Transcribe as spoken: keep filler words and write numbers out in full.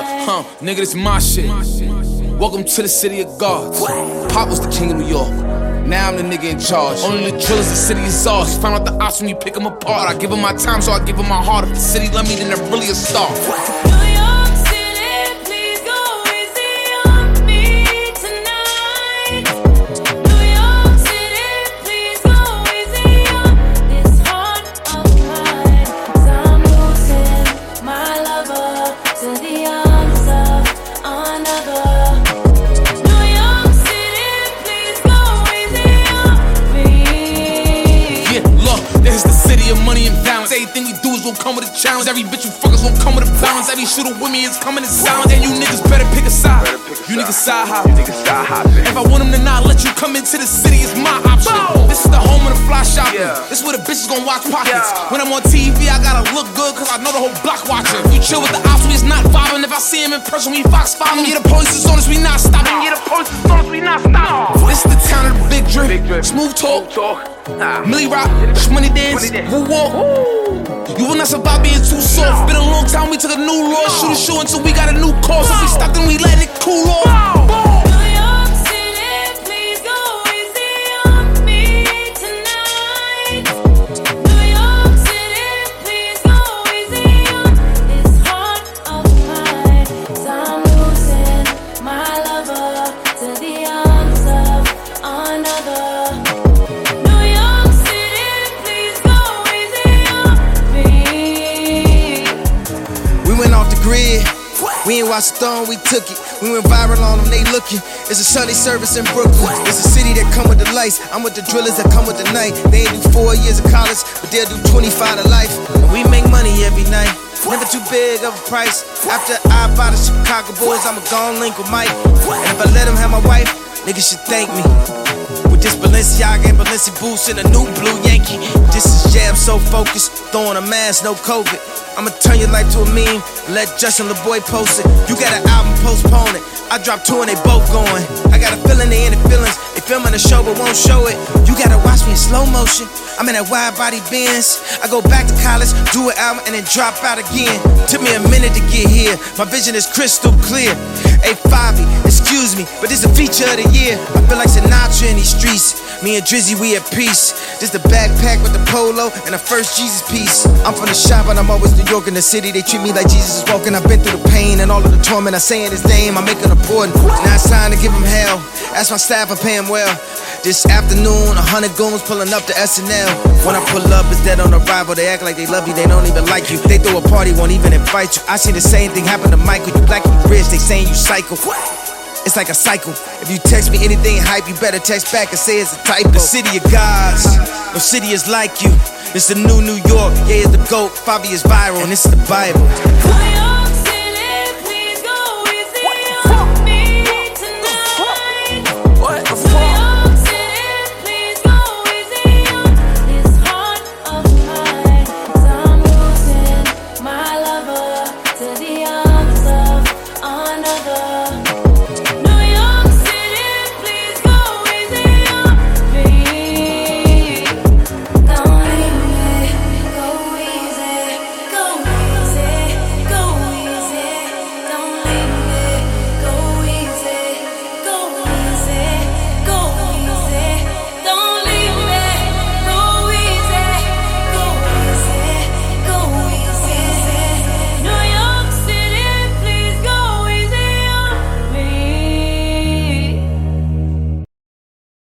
Look, huh, nigga, this my shit. Welcome to the city of gods. Pop was the king of New York. Now I'm the nigga in charge. Only the drillers, the city is ours. Find out the odds when you pick them apart. I give them my time, so I give them my heart. If the city love me, then they're really a star. Money and balance. Everything we do is gonna come with a challenge. Every bitch you fuck is gonna come with a balance. Every shooter with me is coming in silence. And you niggas better pick a side. Pick a you niggas side hopping. If I want them to not let you come into the city, it's my option. Boom. This is the home of the fly shopping. Yeah. This is where the bitches gonna watch pockets. Yeah. When I'm on T V, I gotta look good, cause I know the whole block watching. If you chill with the ops, we is not vibing. If I see him in person, we fox following. Yeah, the police is on us, we not stopping. Yeah, the police is on us, we not stopping. This is the town of the big drip. Big drip. Smooth talk. Smooth talk. Nah. Millie Rock, Shmoney Dance, Woo Walk. You will not survive being too soft. Been a long time, we took a new law. Shoot a shoe until we got a new course. If we stop, then we letting it cool off. We ain't watched the throne, we took it. We went viral on them, they looking. It's a Sunday service in Brooklyn. It's a city that come with the lights. I'm with the drillers that come with the night. They ain't do four years of college, but they'll do twenty-five to life. And we make money every night. Never too big of a price. After I buy the Chicago Bulls, I'ma go and link with Mike. And if I let him have my wife, niggas should thank me. With this Balenciaga and Balenci boots and a new blue Yankee. This is jam so focused, throwing a mask, no COVID. I'ma turn your life to a meme, let Justin LeBoy post it. You got an album, postpone it. I dropped two and they both going. I got a feeling they in the feelings. They filming the show but won't show it. You gotta watch me in slow motion. I'm in that wide body Benz. I go back to college, do an album and then drop out again. Took me a minute to get here. My vision is crystal clear. Hey Fabi, excuse me, but this a feature of the year. I feel like Sinatra in these streets. Me and Drizzy, we at peace. This the backpack with the polo and the first Jesus piece. I'm from the shop and I'm always New York in the city. They treat me like Jesus is walking. I've been through the pain and all of the torment. I saying his name, I make it important. Now it's time to give him hell. Ask my staff, I pay him well. This afternoon, a hundred goons pulling up to S N L. When I pull up, it's dead on arrival. They act like they love you, they don't even like you. They throw a party, won't even invite you. I seen the same thing happen to Michael. You black and you rich, they saying you psycho. It's like a cycle. If you text me anything hype, you better text back and say it's a typo. The city of gods, no city is like you. It's the new New York, yeah, it's the GOAT. Fabi is viral, and it's the Bible.